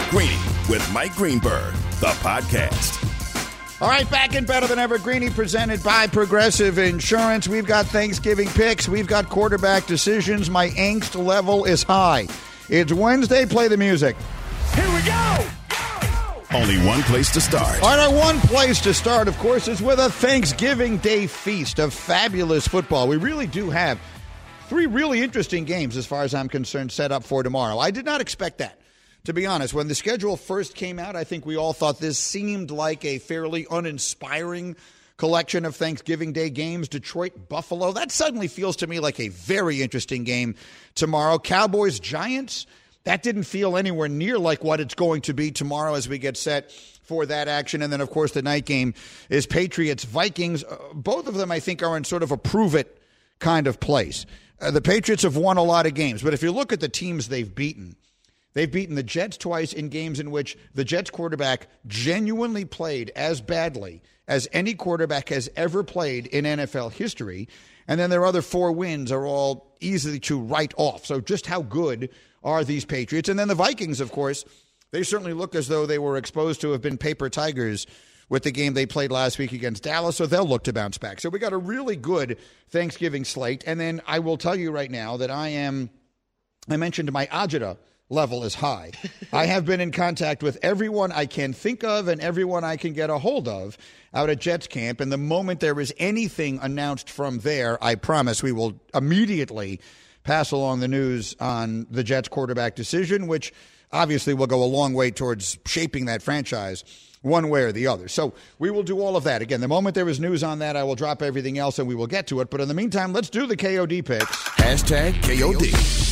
Greeny with Mike Greenberg, the podcast. All right, back in Better Than Ever, Greeny, presented by Progressive Insurance. We've got Thanksgiving picks. We've got quarterback decisions. My angst level is high. It's Wednesday. Play the music. Here we go! Only one place to start. All right, one place to start, of course, is with a Thanksgiving Day feast of fabulous football. We really do have three really interesting games, as far as I'm concerned, set up for tomorrow. I did not expect that, to be honest. When the schedule first came out, I think we all thought this seemed like a fairly uninspiring collection of Thanksgiving Day games. Detroit, Buffalo, that suddenly feels to me like a very interesting game tomorrow. Cowboys, Giants, that didn't feel anywhere near like what it's going to be tomorrow as we get set for that action. And then, of course, the night game is Patriots, Vikings. Both of them, I think, are in sort of a prove-it kind of place. The Patriots have won a lot of games, but if you look at the teams they've beaten the Jets twice in games in which the Jets quarterback genuinely played as badly as any quarterback has ever played in NFL history. And then their other four wins are all easy to write off. So just how good are these Patriots? And then the Vikings, of course, they certainly look as though they were exposed to have been paper tigers with the game they played last week against Dallas, so they'll look to bounce back. So we got a really good Thanksgiving slate. And then I will tell you right now that I mentioned my agita level is high. I have been in contact with everyone I can think of and everyone I can get a hold of out at Jets camp. And the moment there is anything announced from there, I promise we will immediately pass along the news on the Jets quarterback decision, which obviously will go a long way towards shaping that franchise one way or the other. So we will do all of that. Again, the moment there is news on that, I will drop everything else and we will get to it. But in the meantime, let's do the KOD picks. Hashtag KOD.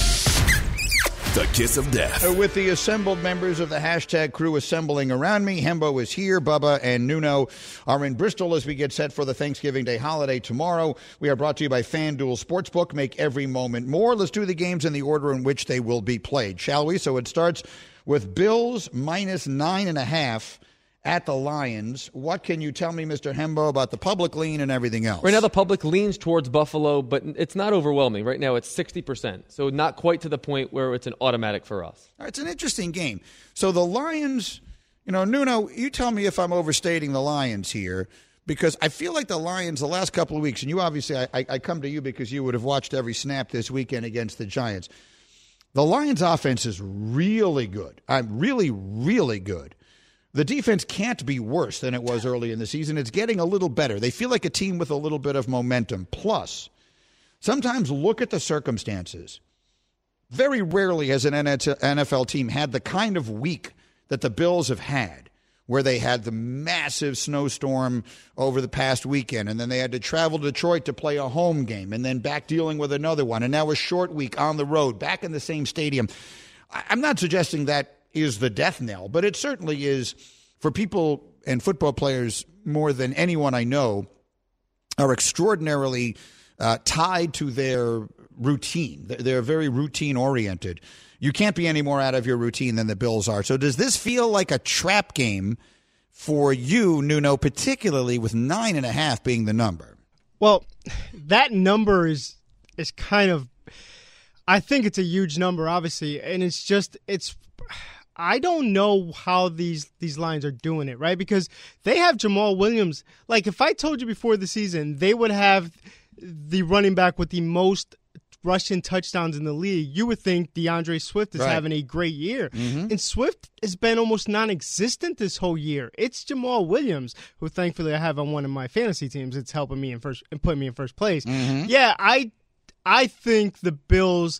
The kiss of death. With the assembled members of the hashtag crew assembling around me, Hembo is here. Bubba and Nuno are in Bristol as we get set for the Thanksgiving Day holiday tomorrow. We are brought to you by FanDuel Sportsbook. Make every moment more. Let's do the games in the order in which they will be played, shall we? So it starts with Bills minus 9.5 at the Lions. What can you tell me, Mr. Hembo, about the public lean and everything else? Right now the public leans towards Buffalo, but it's not overwhelming. Right now it's 60%, so not quite to the point where it's an automatic for us. All right, it's an interesting game. So the Lions, Nuno, you tell me if I'm overstating the Lions here, because I feel like the Lions the last couple of weeks, and you obviously, I come to you because you would have watched every snap this weekend against the Giants. The Lions offense is really good. I'm really, really good. The defense can't be worse than it was early in the season. It's getting a little better. They feel like a team with a little bit of momentum. Plus, sometimes look at the circumstances. Very rarely has an NFL team had the kind of week that the Bills have had, where they had the massive snowstorm over the past weekend, and then they had to travel to Detroit to play a home game, and then back dealing with another one, and now a short week on the road, back in the same stadium. I'm not suggesting that is the death knell, but it certainly is for people and football players more than anyone I know are extraordinarily tied to their routine. They're very routine-oriented. You can't be any more out of your routine than the Bills are. So does this feel like a trap game for you, Nuno, particularly with 9.5 being the number? Well, that number is kind of, I think it's a huge number, obviously, and it's I don't know how these lines are doing it, right? Because they have Jamal Williams. Like, if I told you before the season they would have the running back with the most rushing touchdowns in the league, you would think DeAndre Swift is having a great year. Mm-hmm. And Swift has been almost non-existent this whole year. It's Jamal Williams, who thankfully I have on one of my fantasy teams. It's helping me in first and putting me in first place. Mm-hmm. Yeah, I think the Bills,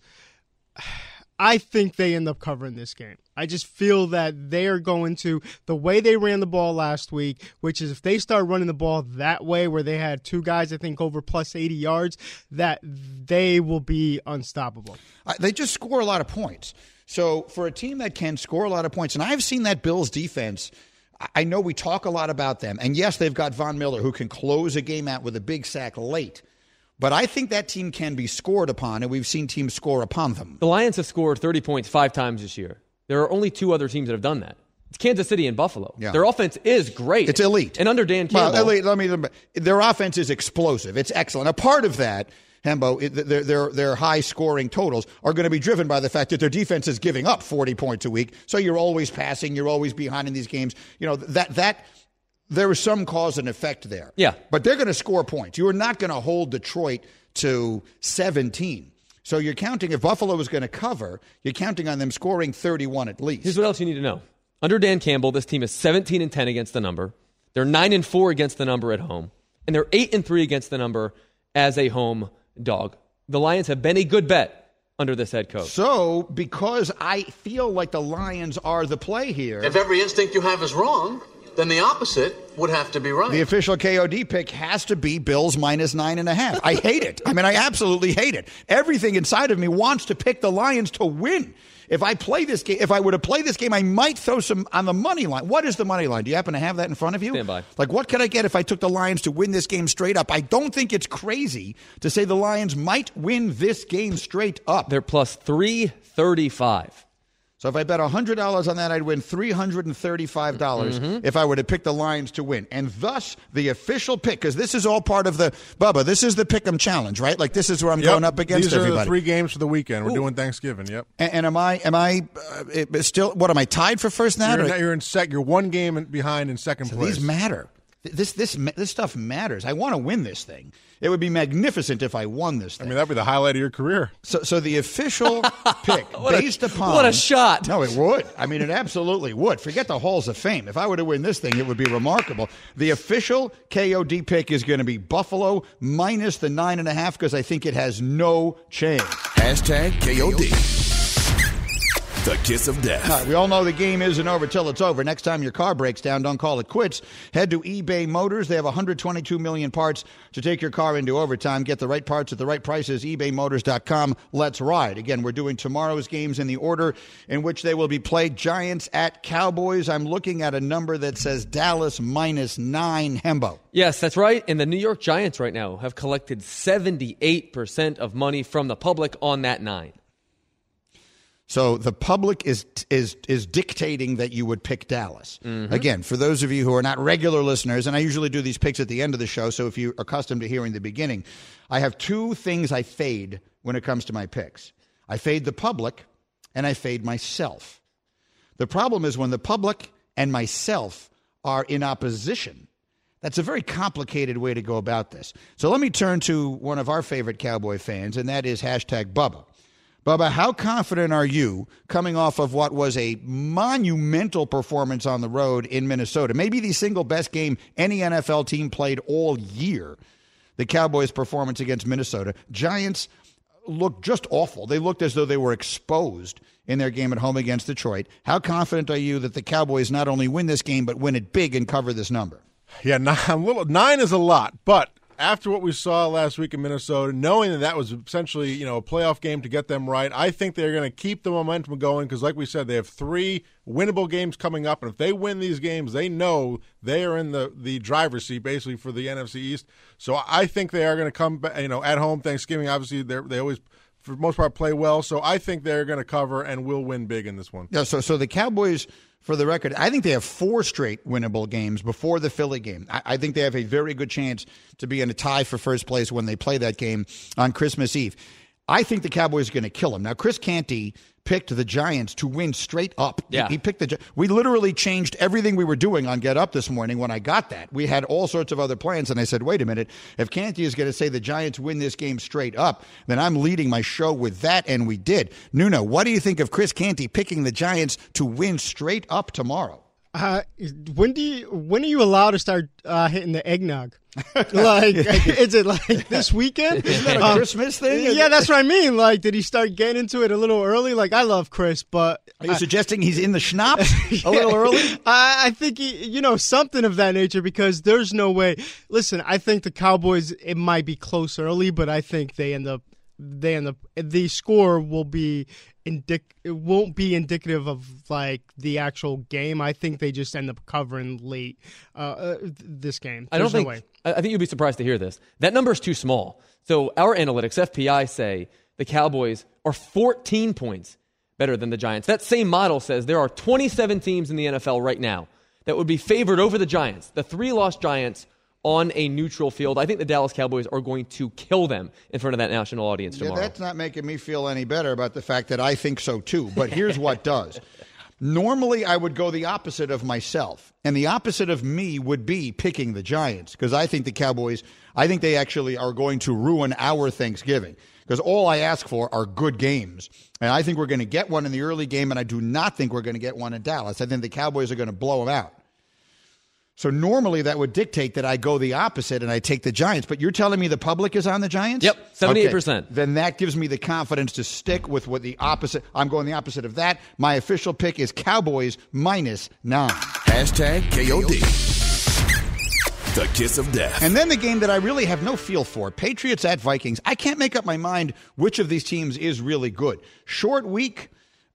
I think they end up covering this game. I just feel that they are going to, the way they ran the ball last week, which is if they start running the ball that way, where they had two guys, I think, over plus 80 yards, that they will be unstoppable. They just score a lot of points. So for a team that can score a lot of points, and I've seen that Bills defense, I know we talk a lot about them. And yes, they've got Von Miller, who can close a game out with a big sack late. But I think that team can be scored upon, and we've seen teams score upon them. The Lions have scored 30 points 5 times this year. There are only 2 other teams that have done that. It's Kansas City and Buffalo. Yeah. Their offense is great. It's elite. And under Dan Campbell. Well, their offense is explosive. It's excellent. A part of that Hembo, their high-scoring totals are going to be driven by the fact that their defense is giving up 40 points a week. So you're always passing. You're always behind in these games. You know, that there is some cause and effect there. Yeah. But they're going to score points. You are not going to hold Detroit to 17. So you're counting, if Buffalo is going to cover, you're counting on them scoring 31 at least. Here's what else you need to know. Under Dan Campbell, this team is 17-10 against the number. They're 9-4 against the number at home. And they're 8-3 against the number as a home dog. The Lions have been a good bet under this head coach. So, because I feel like the Lions are the play here. If every instinct you have is wrong, then the opposite would have to be right. The official KOD pick has to be Bills minus 9.5. I hate it. I mean, I absolutely hate it. Everything inside of me wants to pick the Lions to win. If I play this game, if I were to play this game, I might throw some on the money line. What is the money line? Do you happen to have that in front of you? Stand by. Like, what could I get if I took the Lions to win this game straight up? I don't think it's crazy to say the Lions might win this game straight up. They're plus 335. So if I bet $100 on that, I'd win $335 if I were to pick the Lions to win. And thus, the official pick, because this is all part of the, Bubba, this is the Pick'em Challenge, right? Like, this is where I'm going up against everybody. These are the 3 games for the weekend. We're doing Thanksgiving, yep. And am I still, what, am I tied for first now? You're 1 game behind in second place. These matter. This stuff matters. I want to win this thing. It would be magnificent if I won this thing. I mean, that'd be the highlight of your career. So the official pick, based upon... What a shot. No, it would. I mean, it absolutely would. Forget the halls of fame. If I were to win this thing, it would be remarkable. The official KOD pick is going to be Buffalo minus the 9.5 because I think it has no chance. Hashtag KOD. The kiss of death. All right, we all know the game isn't over till it's over. Next time your car breaks down, don't call it quits. Head to eBay Motors. They have 122 million parts to take your car into overtime. Get the right parts at the right prices. ebaymotors.com. Let's ride. Again, we're doing tomorrow's games in the order in which they will be played. Giants at Cowboys. I'm looking at a number that says Dallas minus 9. Hembo. Yes, that's right. And the New York Giants right now have collected 78% of money from the public on that 9. So the public is dictating that you would pick Dallas. Again, for those of you who are not regular listeners, and I usually do these picks at the end of the show, so if you're accustomed to hearing the beginning, I have 2 things I fade when it comes to my picks. I fade the public, and I fade myself. The problem is when the public and myself are in opposition. That's a very complicated way to go about this. So let me turn to one of our favorite Cowboy fans, and that is hashtag Bubba. Bubba, how confident are you coming off of what was a monumental performance on the road in Minnesota? Maybe the single best game any NFL team played all year. The Cowboys' performance against Minnesota. Giants looked just awful. They looked as though they were exposed in their game at home against Detroit. How confident are you that the Cowboys not only win this game, but win it big and cover this number? Yeah, 9 is a lot, but after what we saw last week in Minnesota, knowing that was essentially, a playoff game to get them right, I think they're going to keep the momentum going because, like we said, they have 3 winnable games coming up, and if they win these games, they know they are in the driver's seat basically for the NFC East. So I think they are going to come, at home Thanksgiving. Obviously, they always, for the most part, play well. So I think they're going to cover and will win big in this one. Yeah. So the Cowboys, for the record, I think they have 4 straight winnable games before the Philly game. I think they have a very good chance to be in a tie for first place when they play that game on Christmas Eve. I think the Cowboys are going to kill them. Now, Chris Canty picked the Giants to win straight up. Yeah. He picked we literally changed everything we were doing on Get Up this morning when I got that. We had all sorts of other plans, and I said, wait a minute, if Canty is going to say the Giants win this game straight up, then I'm leading my show with that, and we did. Nuno, what do you think of Chris Canty picking the Giants to win straight up tomorrow? When are you allowed to start hitting the eggnog? Is it like this weekend? Isn't that a Christmas thing? Yeah, that's what I mean. Like, did he start getting into it a little early? Like, I love Chris, but are you suggesting he's in the schnapps a little early? I think something of that nature because there's no way. Listen, I think the Cowboys, it might be close early, but I think they end up. The score will be it won't be indicative of like the actual game. I think they just end up covering late this game. I think you'd be surprised to hear this. That number is too small. So our analytics, FPI, say the Cowboys are 14 points better than the Giants. That same model says there are 27 teams in the NFL right now that would be favored over the Giants. The 3 lost Giants on a neutral field. I think the Dallas Cowboys are going to kill them in front of that national audience tomorrow. Yeah, that's not making me feel any better about the fact that I think so too. But here's what does. Normally, I would go the opposite of myself. And the opposite of me would be picking the Giants, because I think the Cowboys, I think they actually are going to ruin our Thanksgiving, because all I ask for are good games. And I think we're going to get one in the early game, and I do not think we're going to get one in Dallas. I think the Cowboys are going to blow them out. So normally that would dictate that I go the opposite and I take the Giants. But you're telling me the public is on the Giants? Yep, 78%. Okay. Then that gives me the confidence to stick with what the opposite. I'm going the opposite of that. My official pick is Cowboys -9. #KOD. The kiss of death. And then the game that I really have no feel for, Patriots at Vikings. I can't make up my mind which of these teams is really good. Short week,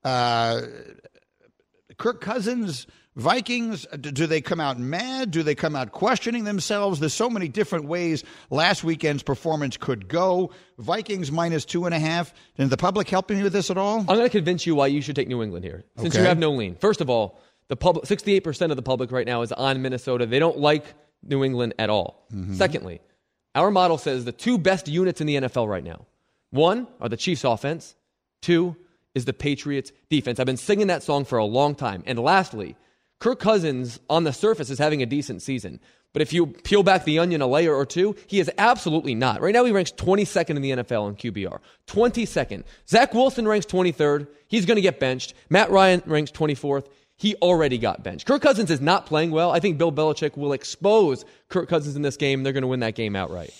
Kirk Cousins, Vikings, do they come out mad? Do they come out questioning themselves? There's so many different ways last weekend's performance could go. Vikings -2.5. Is the public helping me with this at all? I'm going to convince you why you should take New England here, since Okay. you have no lean. First of all, the public, 68% of the public right now is on Minnesota. They don't like New England at all. Secondly, our model says the two best units in the NFL right now, one are the Chiefs offense, two is the Patriots defense. I've been singing that song for a long time. And lastly, Kirk Cousins on the surface is having a decent season. But if you peel back the onion a layer or two, he is absolutely not. Right now he ranks 22nd in the NFL in QBR. 22nd. Zach Wilson ranks 23rd. He's going to get benched. Matt Ryan ranks 24th. He already got benched. Kirk Cousins is not playing well. I think Bill Belichick will expose Kirk Cousins in this game. They're going to win that game outright.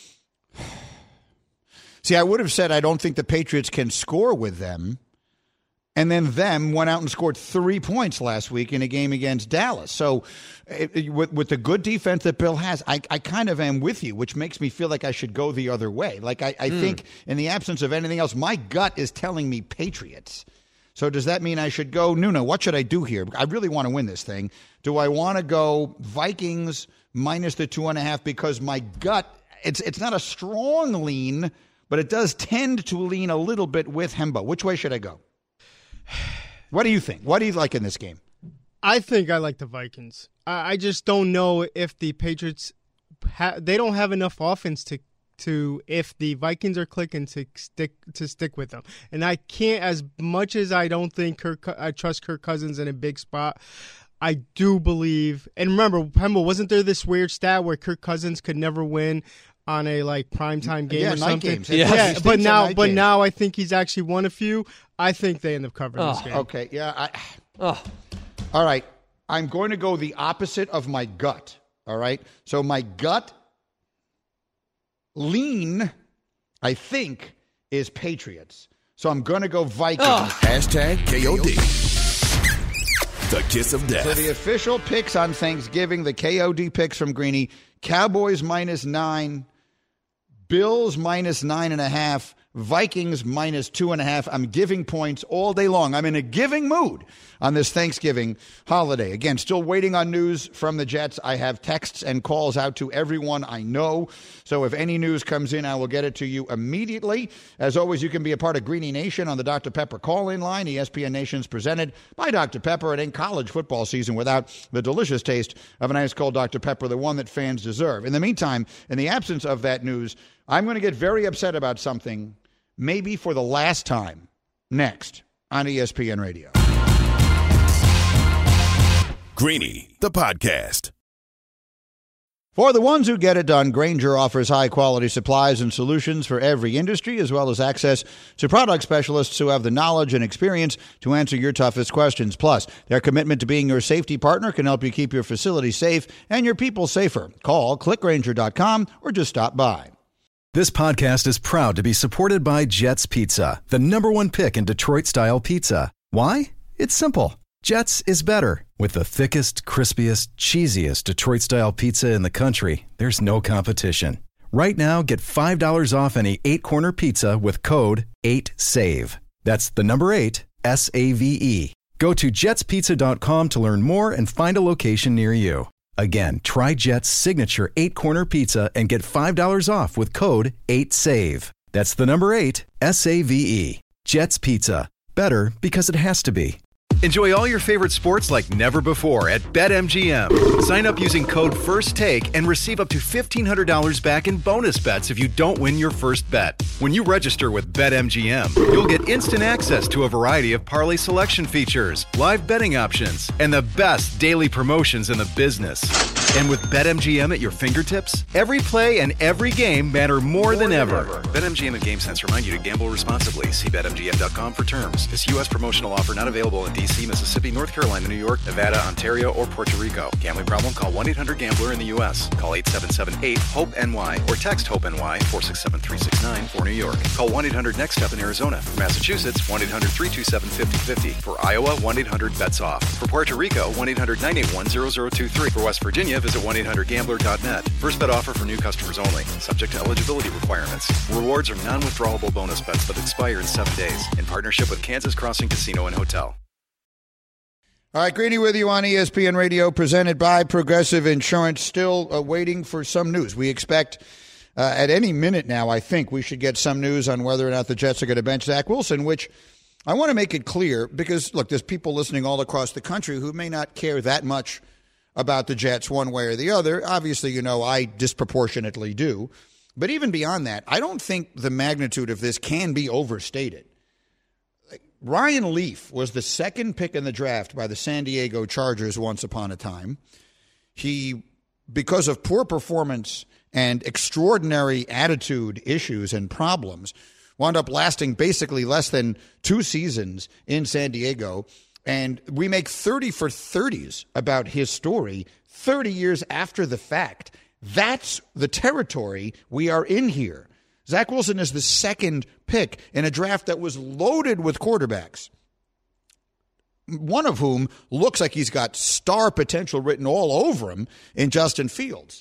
See, I would have said I don't think the Patriots can score with them. And then them went out and scored 3 points last week in a game against Dallas. So with the good defense that Bill has, I kind of am with you, which makes me feel like I should go the other way. Like I think in the absence of anything else, my gut is telling me Patriots. So does that mean I should go, Nuno, what should I do here? I really want to win this thing. Do I want to go Vikings -2.5 because my gut, it's not a strong lean, but it does tend to lean a little bit with Hembo. Which way should I go? What do you think? What do you like in this game? I think I like the Vikings. I just don't know if the Patriots they don't have enough offense to if the Vikings are clicking to stick with them. And I can't, as much as I don't think I trust Kirk Cousins in a big spot. I do believe, and remember, Pembo, wasn't there this weird stat where Kirk Cousins could never win on a primetime game or night something? Games. Yeah, but now I think he's actually won a few. I think they end up covering this game. Okay, yeah. All right, I'm going to go the opposite of my gut. All right, so my gut lean, I think, is Patriots. So I'm going to go Vikings. #KOD. The kiss of death. So the official picks on Thanksgiving, the KOD picks from Greeny, Cowboys -9, Bills -9.5, Vikings -2.5. I'm giving points all day long. I'm in a giving mood on this Thanksgiving holiday. Again, still waiting on news from the Jets. I have texts and calls out to everyone I know. So if any news comes in, I will get it to you immediately. As always, you can be a part of Greeny Nation on the Dr. Pepper call-in line. ESPN Nation's presented by Dr. Pepper. It ain't college football season without the delicious taste of an ice cold Dr. Pepper, the one that fans deserve. In the meantime, in the absence of that news, I'm going to get very upset about something, maybe for the last time, next on ESPN Radio. Greeny, the podcast. For the ones who get it done, Grainger offers high-quality supplies and solutions for every industry, as well as access to product specialists who have the knowledge and experience to answer your toughest questions. Plus, their commitment to being your safety partner can help you keep your facility safe and your people safer. Call, clickgrainger.com, or just stop by. This podcast is proud to be supported by Jets Pizza, the #1 pick in Detroit-style pizza. Why? It's simple. Jets is better. With the thickest, crispiest, cheesiest Detroit-style pizza in the country, there's no competition. Right now, get $5 off any 8-corner pizza with code 8SAVE. That's the number 8, SAVE. Go to jetspizza.com to learn more and find a location near you. Again, try Jet's signature 8-corner pizza and get $5 off with code 8SAVE. That's the number 8, SAVE. Jet's Pizza. Better because it has to be. Enjoy all your favorite sports like never before at BetMGM. Sign up using code FIRSTTAKE and receive up to $1,500 back in bonus bets if you don't win your first bet. When you register with BetMGM, you'll get instant access to a variety of parlay selection features, live betting options, and the best daily promotions in the business. And with BetMGM at your fingertips, every play and every game matter more than ever. BetMGM and GameSense remind you to gamble responsibly. See BetMGM.com for terms. This U.S. promotional offer not available in D.C., Mississippi, North Carolina, New York, Nevada, Ontario, or Puerto Rico. Gambling problem? Call 1-800-GAMBLER in the U.S. Call 877-8-HOPE-NY or text HOPE-NY 467-369 for New York. Call 1-800-NEXT-STEP in Arizona. For Massachusetts, 1-800-327-5050. For Iowa, 1-800-BETS-OFF. For Puerto Rico, 1-800-981-0023. For West Virginia, visit 1-800-GAMBLER.net. First bet offer for new customers only. Subject to eligibility requirements. Rewards are non-withdrawable bonus bets that expire in 7 days. In partnership with Kansas Crossing Casino and Hotel. All right, Greeny with you on ESPN Radio, presented by Progressive Insurance. Still waiting for some news. We expect at any minute now, I think, we should get some news on whether or not the Jets are going to bench Zach Wilson, which I want to make it clear because, look, there's people listening all across the country who may not care that much about the Jets one way or the other. Obviously, you know, I disproportionately do. But even beyond that, I don't think the magnitude of this can be overstated. Ryan Leaf was the second pick in the draft by the San Diego Chargers once upon a time. He, because of poor performance and extraordinary attitude issues and problems, wound up lasting basically less than 2 seasons in San Diego. And we make 30 for 30s about his story 30 years after the fact. That's the territory we are in here. Zach Wilson is the second pick in a draft that was loaded with quarterbacks, one of whom looks like he's got star potential written all over him in Justin Fields.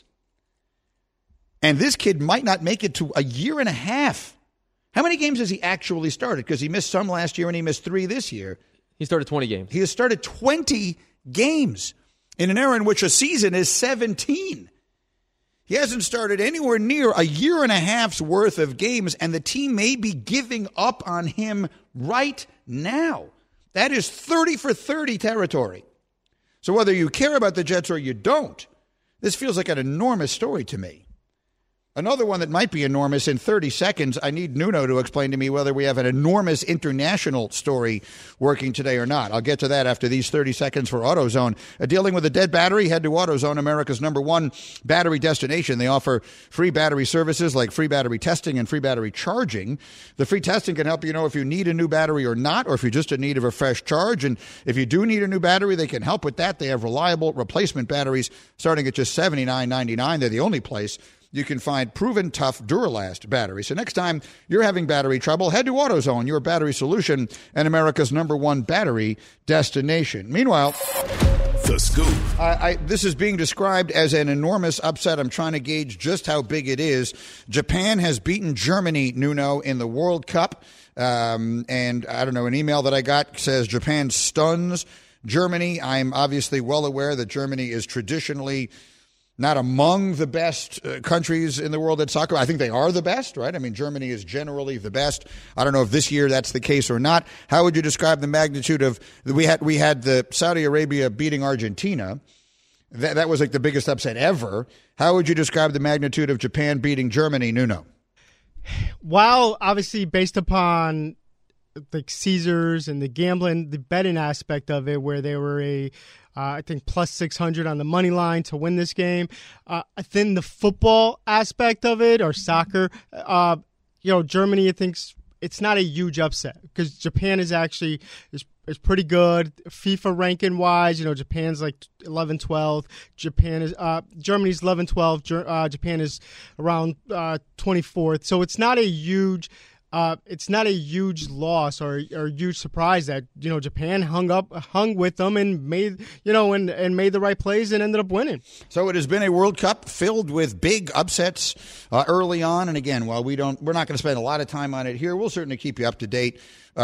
And this kid might not make it to a year and a half. How many games has he actually started? Because he missed some last year and he missed 3 this year. He started 20 games. He has started 20 games in an era in which a season is 17. He hasn't started anywhere near a year and a half's worth of games, and the team may be giving up on him right now. That is 30 for 30 territory. So whether you care about the Jets or you don't, this feels like an enormous story to me. Another one that might be enormous in 30 seconds, I need Nuno to explain to me whether we have an enormous international story working today or not. I'll get to that after these 30 seconds for AutoZone. Dealing with a dead battery? Head to AutoZone, America's #1 battery destination. They offer free battery services like free battery testing and free battery charging. The free testing can help you know if you need a new battery or not, or if you're just in need of a fresh charge. And if you do need a new battery, they can help with that. They have reliable replacement batteries starting at just $79.99. They're the only place you can find proven tough Duralast batteries. So next time you're having battery trouble, head to AutoZone, your battery solution and America's #1 battery destination. Meanwhile, The Scoop. This is being described as an enormous upset. I'm trying to gauge just how big it is. Japan has beaten Germany, Nuno, in the World Cup. And I don't know, an email that I got says Japan stuns Germany. I'm obviously well aware that Germany is traditionally not among the best countries in the world at soccer. I think they are the best, right? I mean, Germany is generally the best. I don't know if this year that's the case or not. How would you describe the magnitude of we had the Saudi Arabia beating Argentina? That was like the biggest upset ever. How would you describe the magnitude of Japan beating Germany, Nuno? While obviously based upon like Caesars and the gambling, the betting aspect of it, where they were I think plus 600 on the money line to win this game. I think the football aspect of it, or soccer, Germany, I think it's not a huge upset because Japan is actually is pretty good FIFA ranking wise. Japan's like 11-12. Germany's 11-12. Japan is around 24th. So it's not a huge. It's not a huge loss or a huge surprise that Japan hung with them and made made the right plays and ended up winning. So it has been a World Cup filled with big upsets early on, and again, while we're not going to spend a lot of time on it here, we'll certainly keep you up to date.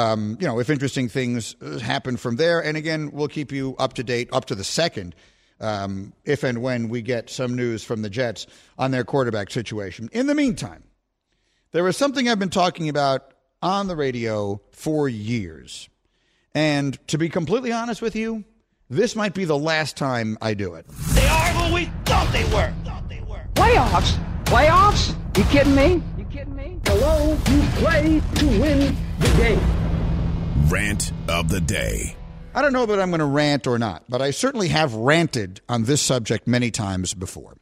If interesting things happen from there, and again, we'll keep you up to date up to the second. If and when we get some news from the Jets on their quarterback situation. In the meantime, there is something I've been talking about on the radio for years, And to be completely honest with you, this might be the last time I do it. They are who we thought they were. Playoffs? Playoffs? You kidding me? Hello, you play to win the game. Rant of the day. I don't know that I'm going to rant or not, but I certainly have ranted on this subject many times before.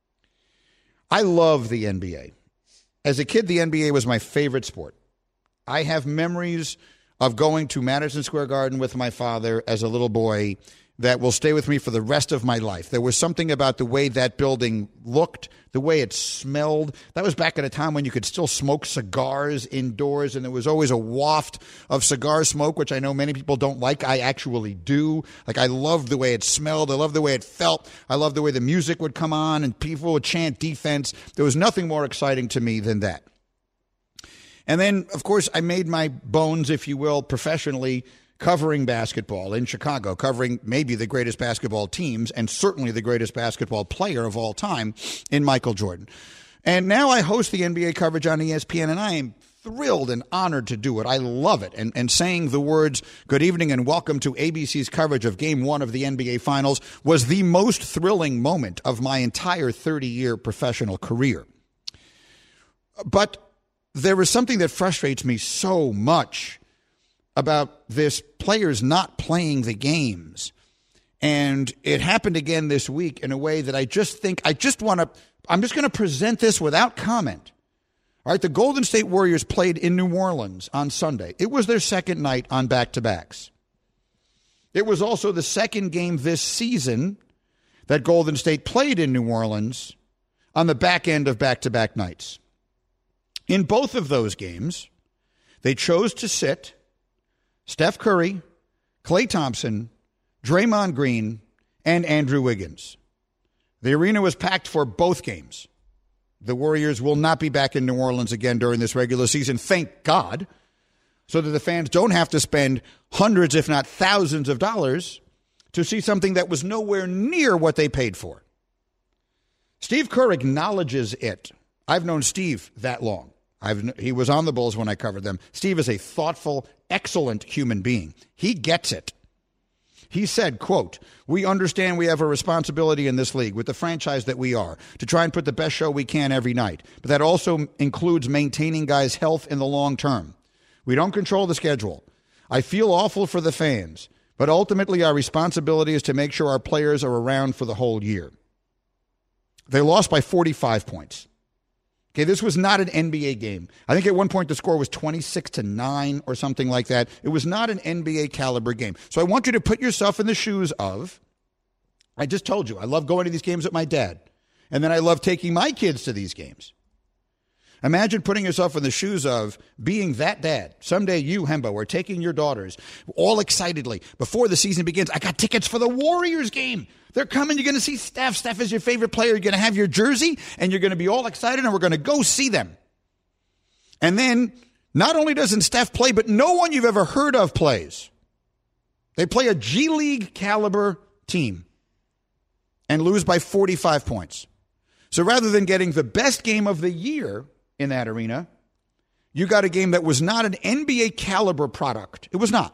I love the NBA. As a kid, the NBA was my favorite sport. I have memories of going to Madison Square Garden with my father as a little boy that will stay with me for the rest of my life. There was something about the way that building looked, the way it smelled. That was back at a time when you could still smoke cigars indoors, and there was always a waft of cigar smoke, which I know many people don't like. I actually do. Like, I loved the way it smelled. I loved the way it felt. I loved the way the music would come on and people would chant defense. There was nothing more exciting to me than that. And then, of course, I made my bones, if you will, professionally covering basketball in Chicago, covering maybe the greatest basketball teams and certainly the greatest basketball player of all time in Michael Jordan. And now I host the NBA coverage on ESPN, and I am thrilled and honored to do it. I love it. And saying the words, good evening and welcome to ABC's coverage of Game 1 of the NBA Finals was the most thrilling moment of my entire 30-year professional career. But there is something that frustrates me so much about this players not playing the games. And it happened again this week in a way that I'm just going to present this without comment. All right, the Golden State Warriors played in New Orleans on Sunday. It was their second night on back-to-backs. It was also the second game this season that Golden State played in New Orleans on the back end of back-to-back nights. In both of those games, they chose to sit Steph Curry, Klay Thompson, Draymond Green, and Andrew Wiggins. The arena was packed for both games. The Warriors will not be back in New Orleans again during this regular season, thank God, so that the fans don't have to spend hundreds, if not thousands of dollars to see something that was nowhere near what they paid for. Steve Kerr acknowledges it. I've known Steve that long. He was on the Bulls when I covered them. Steve is a thoughtful, excellent human being. He gets it. He said, quote, "We understand we have a responsibility in this league with the franchise that we are to try and put the best show we can every night. But that also includes maintaining guys' health in the long term. We don't control the schedule. I feel awful for the fans, but ultimately our responsibility is to make sure our players are around for the whole year." They lost by 45 points. Okay, this was not an NBA game. I think at one point the score was 26-9 or something like that. It was not an NBA caliber game. So I want you to put yourself in the shoes of, I just told you, I love going to these games with my dad. And then I love taking my kids to these games. Imagine putting yourself in the shoes of being that dad. Someday you, Hembo, are taking your daughters all excitedly. Before the season begins, I got tickets for the Warriors game. They're coming. You're going to see Steph. Steph is your favorite player. You're going to have your jersey, and you're going to be all excited, and we're going to go see them. And then not only doesn't Steph play, but no one you've ever heard of plays. They play a G League caliber team and lose by 45 points. So rather than getting the best game of the year in that arena, you got a game that was not an NBA caliber product. It was not.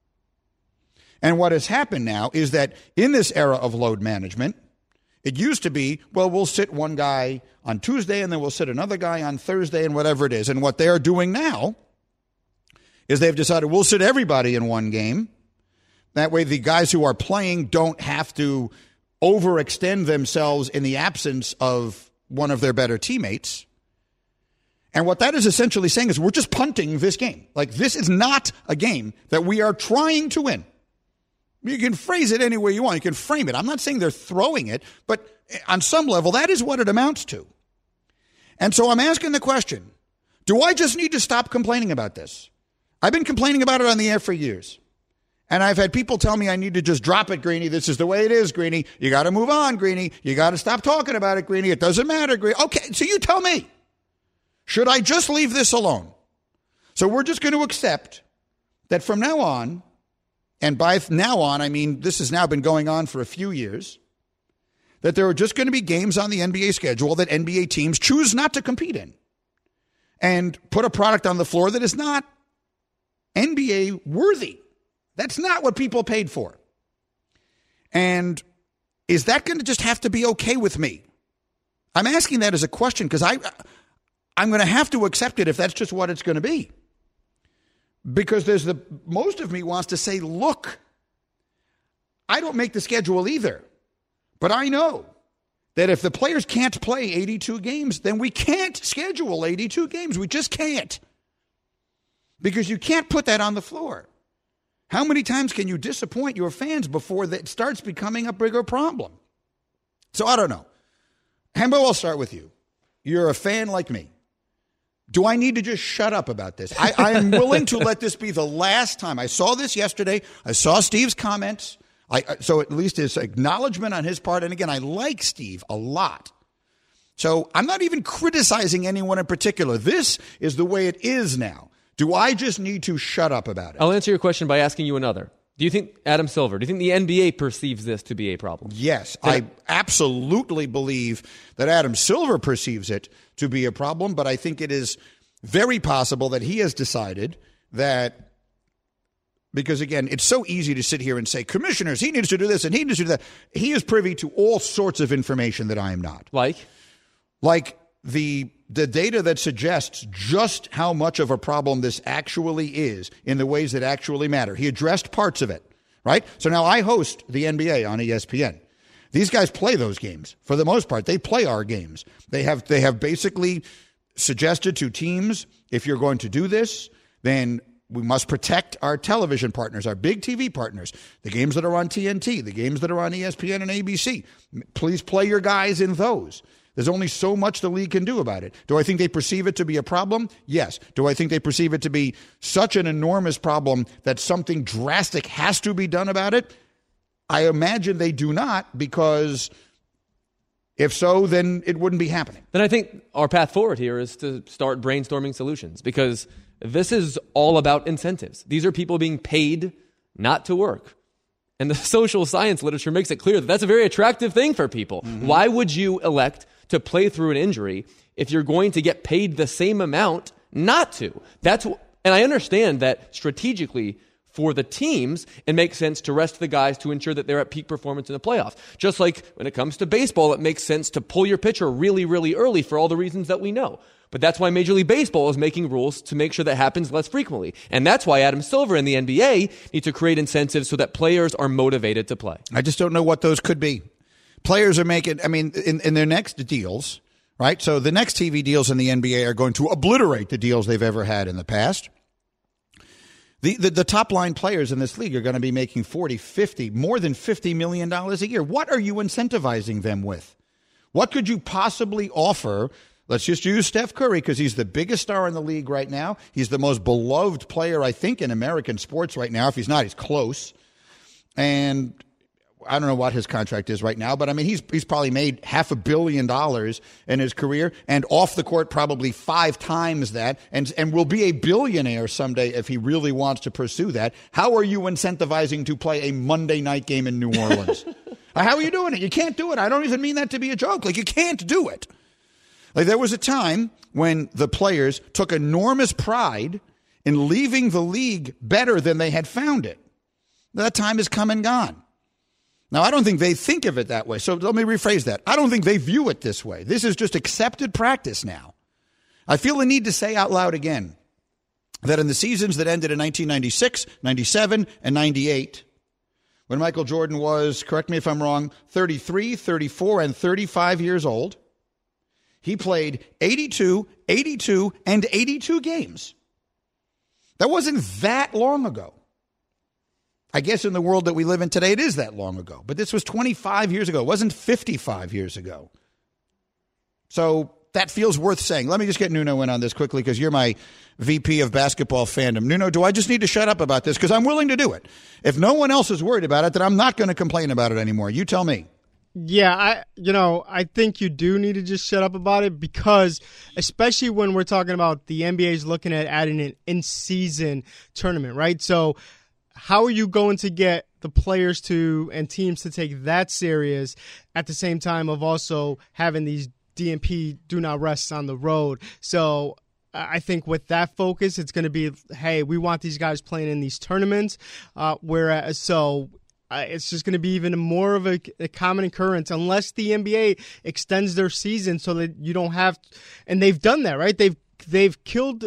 And what has happened now is that in this era of load management, it used to be, well, we'll sit one guy on Tuesday and then we'll sit another guy on Thursday and whatever it is. And what they're doing now is they've decided we'll sit everybody in one game. That way the guys who are playing don't have to overextend themselves in the absence of one of their better teammates. And what that is essentially saying is we're just punting this game. Like, this is not a game that we are trying to win. You can phrase it any way you want. You can frame it. I'm not saying they're throwing it, but on some level, that is what it amounts to. And so I'm asking the question, do I just need to stop complaining about this? I've been complaining about it on the air for years. And I've had people tell me I need to just drop it, Greeny. This is the way it is, Greeny. You got to move on, Greeny. You got to stop talking about it, Greeny. It doesn't matter, Greeny. Okay, so you tell me. Should I just leave this alone? So we're just going to accept that from now on, and by now on, I mean this has now been going on for a few years, that there are just going to be games on the NBA schedule that NBA teams choose not to compete in and put a product on the floor that is not NBA worthy. That's not what people paid for. And is that going to just have to be okay with me? I'm asking that as a question because I'm going to have to accept it if that's just what it's going to be. Because most of me wants to say, look, I don't make the schedule either. But I know that if the players can't play 82 games, then we can't schedule 82 games. We just can't. Because you can't put that on the floor. How many times can you disappoint your fans before that starts becoming a bigger problem? So I don't know. Hembo, I'll start with you. You're a fan like me. Do I need to just shut up about this? I am willing to let this be the last time. I saw this yesterday. I saw Steve's comments. So at least his acknowledgement on his part. And again, I like Steve a lot. So I'm not even criticizing anyone in particular. This is the way it is now. Do I just need to shut up about it? I'll answer your question by asking you another. Do you think, Adam Silver, do you think the NBA perceives this to be a problem? Yes, I absolutely believe that Adam Silver perceives it to be a problem, but I think it is very possible that he has decided that, because again, it's so easy to sit here and say, commissioners, he needs to do this and he needs to do that. He is privy to all sorts of information that I am not. Like the data that suggests just how much of a problem this actually is in the ways that actually matter. He addressed parts of it, right? So now I host the NBA on ESPN. These guys play those games. For the most part, they play our games. They have basically suggested to teams, if you're going to do this, then we must protect our television partners, our big TV partners, the games that are on TNT, the games that are on ESPN and ABC. Please play your guys in those. There's only so much the league can do about it. Do I think they perceive it to be a problem? Yes. Do I think they perceive it to be such an enormous problem that something drastic has to be done about it? I imagine they do not, because if so, then it wouldn't be happening. Then I think our path forward here is to start brainstorming solutions, because this is all about incentives. These are people being paid not to work. And the social science literature makes it clear that that's a very attractive thing for people. Mm-hmm. Why would you elect to play through an injury if you're going to get paid the same amount not to? And I understand that strategically for the teams, it makes sense to rest the guys to ensure that they're at peak performance in the playoffs. Just like when it comes to baseball, it makes sense to pull your pitcher really, really early for all the reasons that we know. But that's why Major League Baseball is making rules to make sure that happens less frequently. And that's why Adam Silver and the NBA need to create incentives so that players are motivated to play. I just don't know what those could be. Players are making, in their next deals, right? So the next TV deals in the NBA are going to obliterate the deals they've ever had in the past. The top line players in this league are going to be making 40, 50, more than $50 million a year. What are you incentivizing them with? What could you possibly offer? Let's just use Steph Curry because he's the biggest star in the league right now. He's the most beloved player, I think, in American sports right now. If he's not, he's close. And I don't know what his contract is right now, but I mean, he's probably made $500 million in his career, and off the court probably 5 times that, and will be a billionaire someday if he really wants to pursue that. How are you incentivizing to play a Monday night game in New Orleans? How are you doing it? You can't do it. I don't even mean that to be a joke. Like, you can't do it. Like, there was a time when the players took enormous pride in leaving the league better than they had found it. That time has come and gone. Now, I don't think they think of it that way. So let me rephrase that. I don't think they view it this way. This is just accepted practice now. I feel the need to say out loud again that in the seasons that ended in 1996, 97, and 98, when Michael Jordan was, correct me if I'm wrong, 33, 34, and 35 years old, he played 82, 82, and 82 games. That wasn't that long ago. I guess in the world that we live in today, it is that long ago. But this was 25 years ago. It wasn't 55 years ago. So that feels worth saying. Let me just get Nuno in on this quickly because you're my VP of basketball fandom. Nuno, do I just need to shut up about this? Because I'm willing to do it. If no one else is worried about it, then I'm not going to complain about it anymore. You tell me. Yeah, I think you do need to just shut up about it because, especially when we're talking about the NBA is looking at adding an in-season tournament, right? So how are you going to get the players to and teams to take that serious at the same time of also having these DNP do not rests on the road? So I think with that focus, it's going to be, hey, we want these guys playing in these tournaments. It's just going to be even more of a common occurrence unless the NBA extends their season so that you don't have, and they've done that, right? They've killed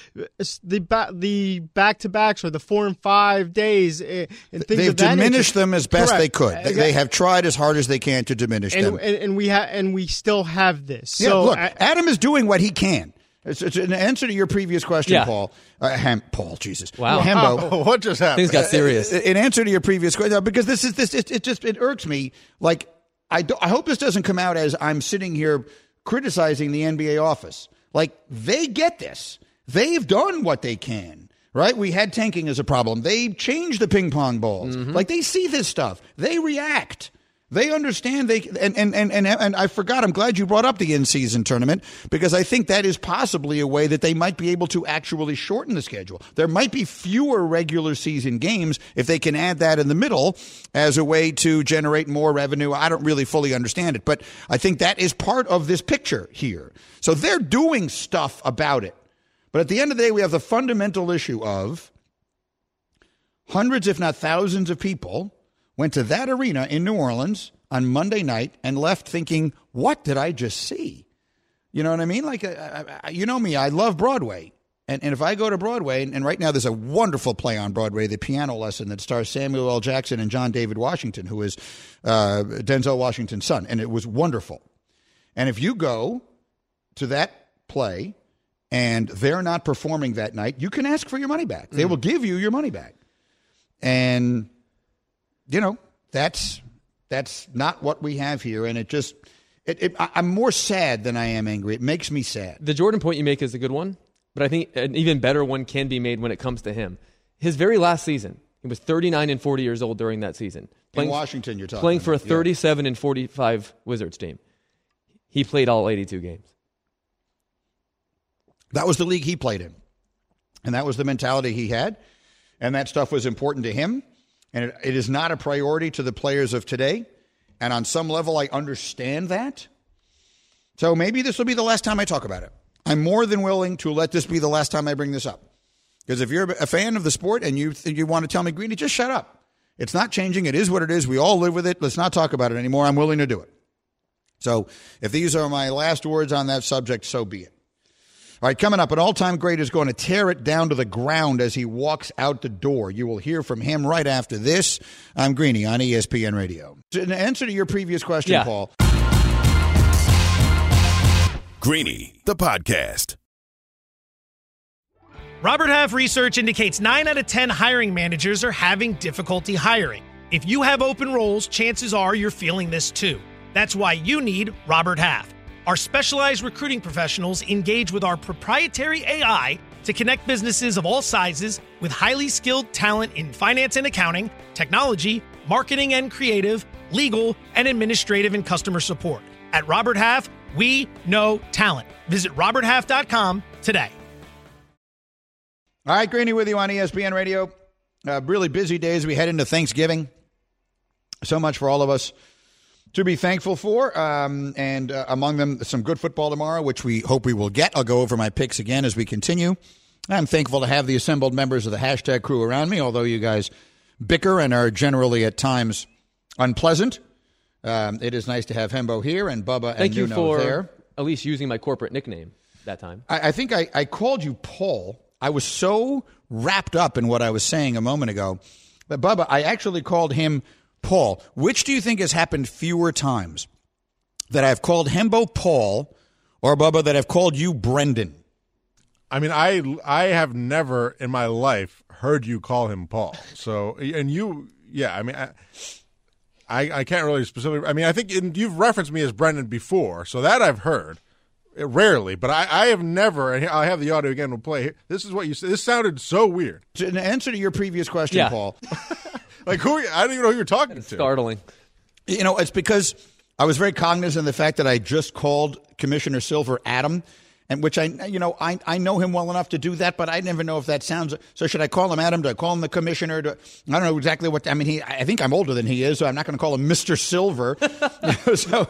the back-to-backs or the 4 and 5 days and things They've of that diminished nature. them as best Correct. they could. They have tried as hard as they can to diminish them. And we still have this. Yeah, So look, Adam is doing what he can. It's an answer to your previous question, Paul. Paul, Jesus. Wow. Hembo. What just happened? Things got serious. In answer to your previous question, because it irks me. Like, I hope this doesn't come out as I'm sitting here criticizing the NBA office. Like, they get this. They've done what they can, right? We had tanking as a problem. They changed the ping pong balls. Mm-hmm. Like, they see this stuff. They react. They understand. And I forgot. I'm glad you brought up the in-season tournament because I think that is possibly a way that they might be able to actually shorten the schedule. There might be fewer regular season games if they can add that in the middle as a way to generate more revenue. I don't really fully understand it, but I think that is part of this picture here. So they're doing stuff about it. But at the end of the day, we have the fundamental issue of hundreds, if not thousands of people went to that arena in New Orleans on Monday night and left thinking, what did I just see? You know what I mean? Like, you know me, I love Broadway. And if I go to Broadway, and right now there's a wonderful play on Broadway, The Piano Lesson, that stars Samuel L. Jackson and John David Washington, who is Denzel Washington's son. And it was wonderful. And if you go to that play and they're not performing that night, you can ask for your money back. They will give you your money back. And you know, that's not what we have here, and I'm more sad than I am angry. It makes me sad. The Jordan point you make is a good one, but I think an even better one can be made when it comes to him. His very last season, he was 39 and 40 years old during that season. In Washington, you're talking playing for a about. 37 and 45 Wizards team. He played all 82 games. That was the league he played in, and that was the mentality he had, and that stuff was important to him. And it is not a priority to the players of today. And on some level, I understand that. So maybe this will be the last time I talk about it. I'm more than willing to let this be the last time I bring this up. Because if you're a fan of the sport and you want to tell me, Greeny, just shut up. It's not changing. It is what it is. We all live with it. Let's not talk about it anymore. I'm willing to do it. So if these are my last words on that subject, so be it. All right, coming up, an all-time great is going to tear it down to the ground as he walks out the door. You will hear from him right after this. I'm Greeny on ESPN Radio. In answer to your previous question, Paul. Greeny, the podcast. Robert Half research indicates 9 out of 10 hiring managers are having difficulty hiring. If you have open roles, chances are you're feeling this too. That's why you need Robert Half. Our specialized recruiting professionals engage with our proprietary AI to connect businesses of all sizes with highly skilled talent in finance and accounting, technology, marketing and creative, legal, and administrative and customer support. At Robert Half, we know talent. Visit roberthalf.com today. All right, Greeny with you on ESPN Radio. Really busy days. We head into Thanksgiving. So much for all of us to be thankful for, and among them, some good football tomorrow, which we hope we will get. I'll go over my picks again as we continue. I'm thankful to have the assembled members of the hashtag crew around me, although you guys bicker and are generally at times unpleasant. It is nice to have Hembo here and Bubba Thank and you Nuno for there. At least using my corporate nickname that time. I think I called you Paul. I was so wrapped up in what I was saying a moment ago. But Bubba, I actually called him Paul. Which do you think has happened fewer times? That I've called Hembo Paul or, Bubba, that I've called you Brendan? I mean, I have never in my life heard you call him Paul. So, and you, yeah, I mean, I can't really specifically. I mean, I think you've referenced me as Brendan before, so that I've heard. Rarely, but I have never, and I have the audio again, we'll play. This is what you said. This sounded so weird. In answer to your previous question, Paul. Like, who? I don't even know who you're talking to. Startling. You know, it's because I was very cognizant of the fact that I just called Commissioner Silver Adam, and which I know him well enough to do that, but I never know if that sounds. So should I call him Adam? Do I call him the commissioner? I don't know exactly what. I mean, I think I'm older than he is, so I'm not going to call him Mr. Silver. So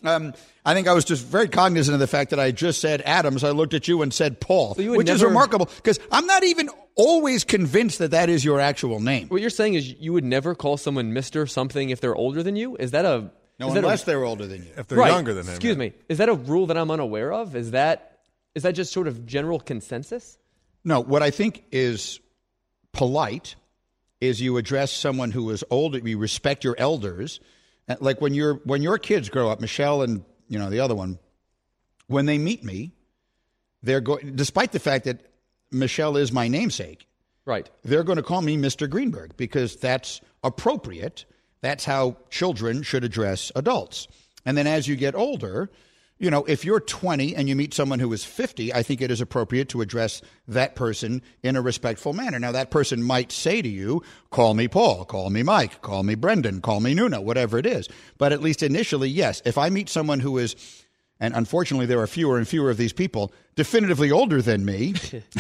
I think I was just very cognizant of the fact that I just said Adam, so I looked at you and said Paul, which is remarkable because I'm not even always convinced that is your actual name. What you're saying is you would never call someone Mr. something if they're older than you? Is that a... No, unless they're older than you. If they're younger than him. Excuse me. Is that a rule that I'm unaware of? Is that just sort of general consensus? No, what I think is polite is you address someone who is older, you respect your elders. Like when your kids grow up, Michelle and the other one, when they meet me, they're going, despite the fact that Michelle is my namesake, right? They're going to call me Mr. Greenberg because that's appropriate. That's how children should address adults. And then as you get older, if you're 20 and you meet someone who is 50, I think it is appropriate to address that person in a respectful manner. Now, that person might say to you, call me Paul, call me Mike, call me Brendan, call me Nuno, whatever it is. But at least initially, yes, if I meet someone who is, and unfortunately there are fewer and fewer of these people, definitively older than me,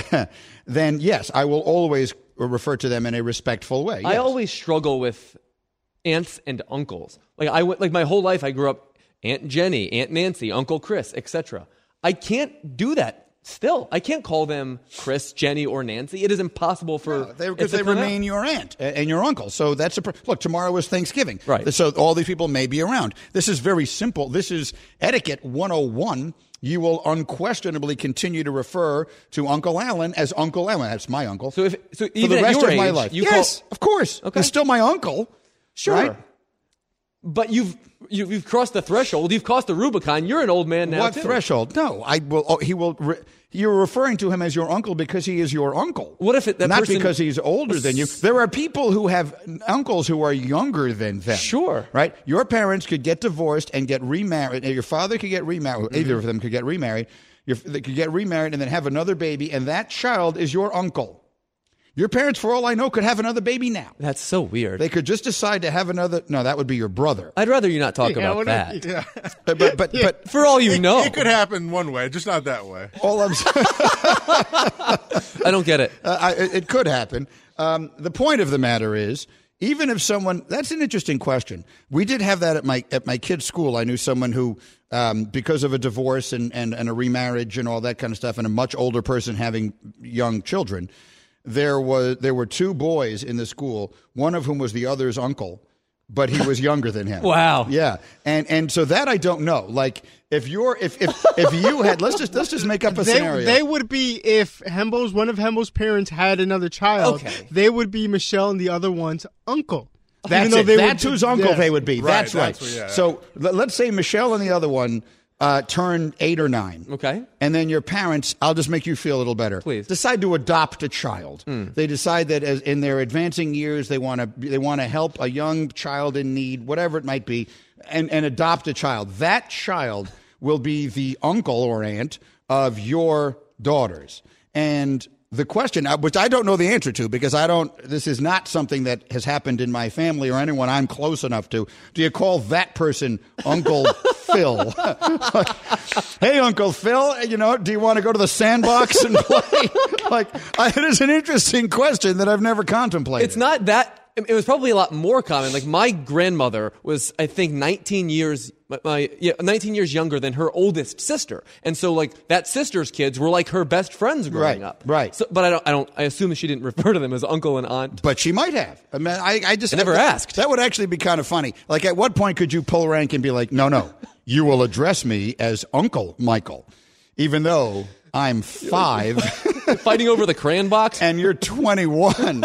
then yes, I will always refer to them in a respectful way. Yes. I always struggle with aunts and uncles. Like my whole life I grew up Aunt Jenny, Aunt Nancy, Uncle Chris, etc. I can't do that still. I can't call them Chris, Jenny, or Nancy. It is impossible for because they remain your aunt and your uncle. So that's look. Tomorrow is Thanksgiving, right? So all these people may be around. This is very simple. This is etiquette 101. You will unquestionably continue to refer to Uncle Alan as Uncle Alan. That's my uncle. So for even the rest at your of my age, life, yes, of course. Okay. He's still my uncle. Sure. Right? But you've crossed the threshold. You've crossed the Rubicon. You're an old man now. What threshold? No, I will. Oh, he will. You're referring to him as your uncle because he is your uncle. What if that not person, because he's older than you? There are people who have uncles who are younger than them. Sure. Right. Your parents could get divorced and get remarried. Your father could get remarried. Mm-hmm. Either of them could get remarried. They could get remarried and then have another baby, and that child is your uncle. Your parents, for all I know, could have another baby now. That's so weird. They could just decide to have another. No, that would be your brher. I'd rather you not talk about that. Yeah. But for all you know, it could happen one way, just not that way. All I'm saying, I don't get it. It could happen. The point of the matter is, even if someone, that's an interesting question. We did have that at my kid's school. I knew someone who, because of a divorce and a remarriage and all that kind of stuff, and a much older person having young children. There were two boys in the school, one of whom was the other's uncle, but he was younger than him. Wow. Yeah. And so that I don't know. Like if you had let's just make up a scenario. They would be if one of Hembo's parents had another child. Okay. They would be Michelle and the other one's uncle. That's it. That's whose uncle they would be. Right, that's right. So let's say Michelle and the other one turn 8 or 9. Okay. And then your parents, I'll just make you feel a little better. Please. Decide to adopt a child. They decide that as in their advancing years, they want to help a young child in need, whatever it might be, and adopt a child. That child will be the uncle or aunt of your daughters. And the question, which I don't know the answer to because this is not something that has happened in my family or anyone I'm close enough to. Do you call that person Uncle Phil? Hey, Uncle Phil, do you want to go to the sandbox and play? It is an interesting question that I've never contemplated. It's not that. It was probably a lot more common. Like my grandmother was, I think, 19 years younger than her oldest sister, and so like that sister's kids were like her best friends growing up. Right. So, but I assume that she didn't refer to them as uncle and aunt. But she might have. I mean, I never asked. That would actually be kind of funny. Like, at what point could you pull rank and be like, no, you will address me as Uncle Michael, even though I'm 5. Fighting over the crayon box? And you're 21.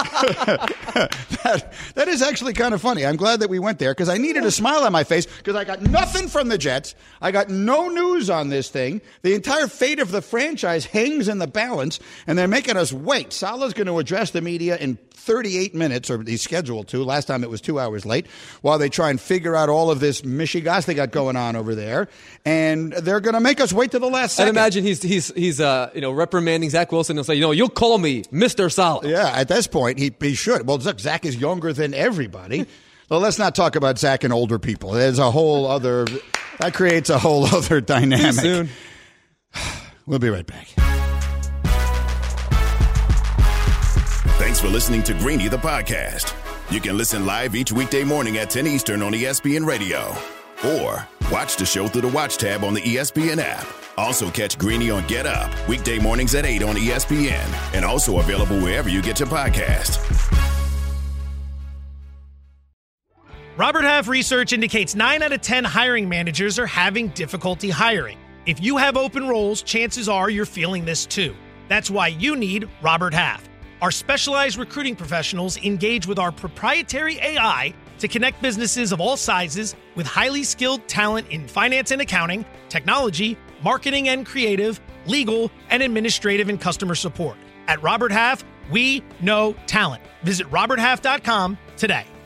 That is actually kind of funny. I'm glad that we went there because I needed a smile on my face because I got nothing from the Jets. I got no news on this thing. The entire fate of the franchise hangs in the balance, and they're making us wait. Salah's going to address the media in 38 minutes, or he's scheduled to. Last time it was 2 hours late, while they try and figure out all of this mishigas they got going on over there. And they're going to make us wait to the last second. I'd imagine he's reprimanding Zach Wilson and say, you'll call me Mr. Salah. Yeah, at this point, he should. Well, look, Zach is younger than everybody. Well, let's not talk about Zach and older people. That creates a whole other dynamic. Soon. We'll be right back. Thanks for listening to Greeny, the podcast. You can listen live each weekday morning at 10 Eastern on ESPN Radio. Or watch the show through the Watch tab on the ESPN app. Also catch Greeny on Get Up, weekday mornings at 8 on ESPN. And also available wherever you get your podcast. Robert Half research indicates 9 out of 10 hiring managers are having difficulty hiring. If you have open roles, chances are you're feeling this too. That's why you need Robert Half. Our specialized recruiting professionals engage with our proprietary AI to connect businesses of all sizes with highly skilled talent in finance and accounting, technology, marketing and creative, legal, and administrative and customer support. At Robert Half, we know talent. Visit roberthalf.com today.